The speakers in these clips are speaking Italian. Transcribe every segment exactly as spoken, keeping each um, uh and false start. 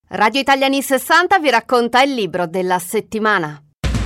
Radio Italia Anni sessanta vi racconta il libro della settimana.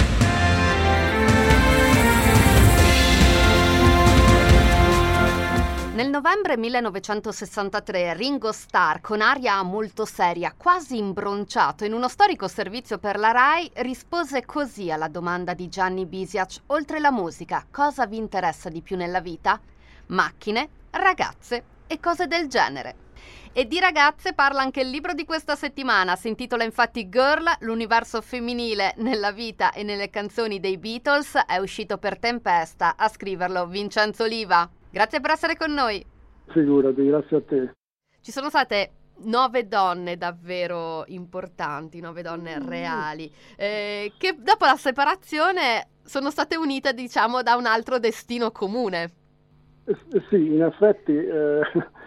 Nel novembre millenovecentosessantatré Ringo Starr, con aria molto seria, quasi imbronciato, in uno storico servizio per la Rai, rispose così alla domanda di Gianni Bisiach: oltre la musica, cosa vi interessa di più nella vita? Macchine, ragazze e cose del genere. E di ragazze parla anche il libro di questa settimana. Si intitola infatti Girl, l'universo femminile nella vita e nelle canzoni dei Beatles. È uscito per Tempesta, a scriverlo Vincenzo Oliva. Grazie per essere con noi. Figurati, grazie a te. Ci sono state nove donne davvero importanti, nove donne reali, eh, che dopo la separazione sono state unite, diciamo, da un altro destino comune. Eh, sì, in effetti eh,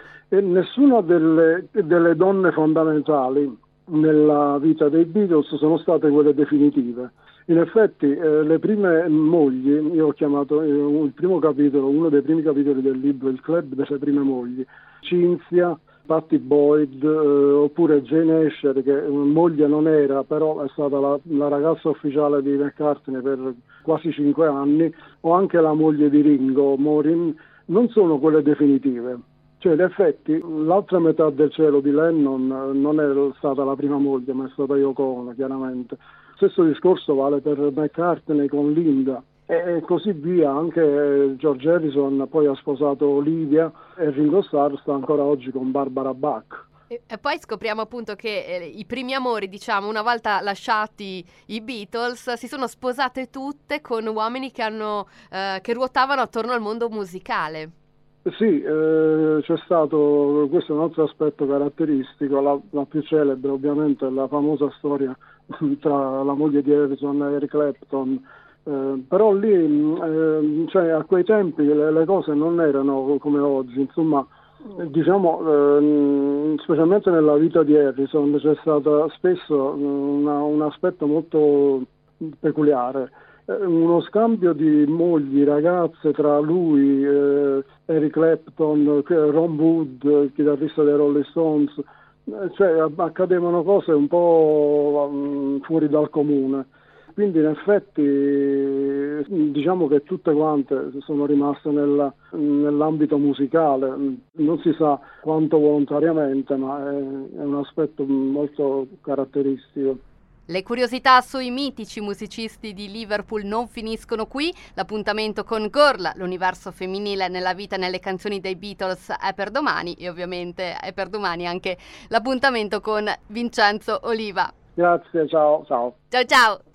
nessuna delle, delle donne fondamentali nella vita dei Beatles sono state quelle definitive. In effetti eh, le prime mogli, io ho chiamato eh, il primo capitolo, uno dei primi capitoli del libro, il club delle prime mogli, Cynthia, Pattie Boyd, eh, oppure Jane Asher, che moglie non era, però è stata la, la ragazza ufficiale di McCartney per quasi cinque anni, o anche la moglie di Ringo, Maureen, non sono quelle definitive. Cioè, in effetti, l'altra metà del cielo di Lennon non è stata la prima moglie, ma è stata Yoko Ono, chiaramente. Stesso discorso vale per McCartney con Linda e così via. Anche George Harrison poi ha sposato Olivia e Ringo Starr sta ancora oggi con Barbara Bach. E, e poi scopriamo appunto che eh, i primi amori, diciamo, una volta lasciati i Beatles, si sono sposate tutte con uomini che, hanno, eh, che ruotavano attorno al mondo musicale. Sì, eh, c'è stato, questo è un altro aspetto caratteristico, la, la più celebre ovviamente è la famosa storia tra la moglie di Harrison e Eric Clapton, eh, però lì eh, cioè, a quei tempi le, le cose non erano come oggi, insomma, diciamo, eh, specialmente nella vita di Harrison c'è stato spesso una, un aspetto molto peculiare. Uno scambio di mogli, ragazze tra lui, eh, Eric Clapton, Ron Wood, il chitarrista dei Rolling Stones, eh, cioè accadevano cose un po' um, fuori dal comune. Quindi in effetti diciamo che tutte quante sono rimaste nella, nell'ambito musicale, non si sa quanto volontariamente, ma è, è un aspetto molto caratteristico. Le curiosità sui mitici musicisti di Liverpool non finiscono qui. L'appuntamento con Girl, l'universo femminile nella vita e nelle canzoni dei Beatles, è per domani, e ovviamente è per domani anche l'appuntamento con Vincenzo Oliva. Grazie, ciao, ciao. Ciao ciao.